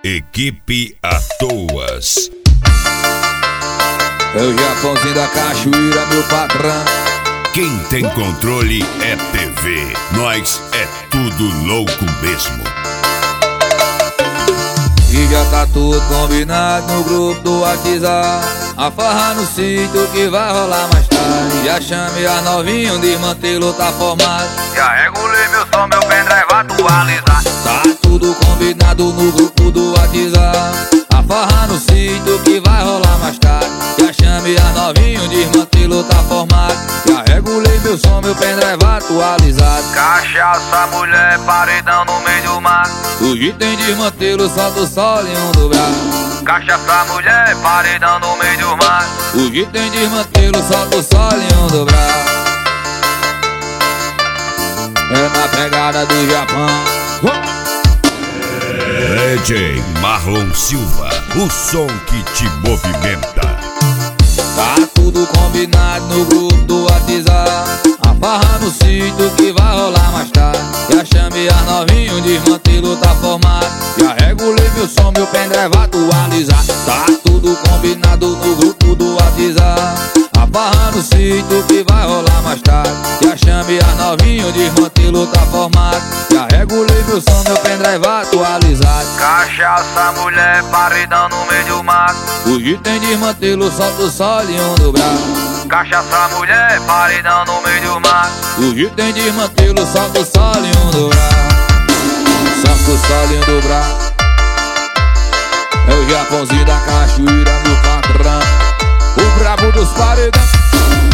Equipe Atoas. É o Japãozinho da cachoeira, meu patrão. Quem tem controle é TV. Nós é tudo louco mesmo. E já tá tudo combinado no grupo do WhatsApp. A farra no sítio que vai rolar mais tarde. Já chamei a novinha, de mantê-lo tá formado. Já regulei meu som, meu pendrive atualizar. Tá tudo combinado no grupo do WhatsApp. A farra no sítio que vai rolar mais tarde. Já chamei a novinha, de mantê-lo tá formado. Já regulei meu som, meu pendrive atualizado. Cachaça, mulher, paredão no meio do mar. Hoje tem desmantelo, solta o sol em um do braço. Cachaça, mulher, paredão no meio do mar. Hoje tem desmantelo, solta o sol em um do braço. É na pegada do Japão. DJ Marlon Silva, o som que te movimenta. Tá tudo combinado no grupo do WhatsApp. A farra no sítio que vai rolar mais tarde. Já chamei a novinha, o desmantelo tá formado. Já regulei meu som, meu pendrive atualizar. Tá tudo combinado no grupo do WhatsApp. A farra no sítio que vai rolar mais tarde. Já chamei a novinha, o desmantelo tá formado. Já regulei meu som, meu pendrive atualizado. Cachaça, mulher, paredão no meio do mar. Hoje tem desmantelo, solta o sol em um do braço. Cachaça, mulher, paredão no meio do mar. Hoje tem desmantelo, solta o sol em um do braço. Solta o sol em um do braço. É o Japãozinho da cachoeira, meu patrão. O brabo dos paredão.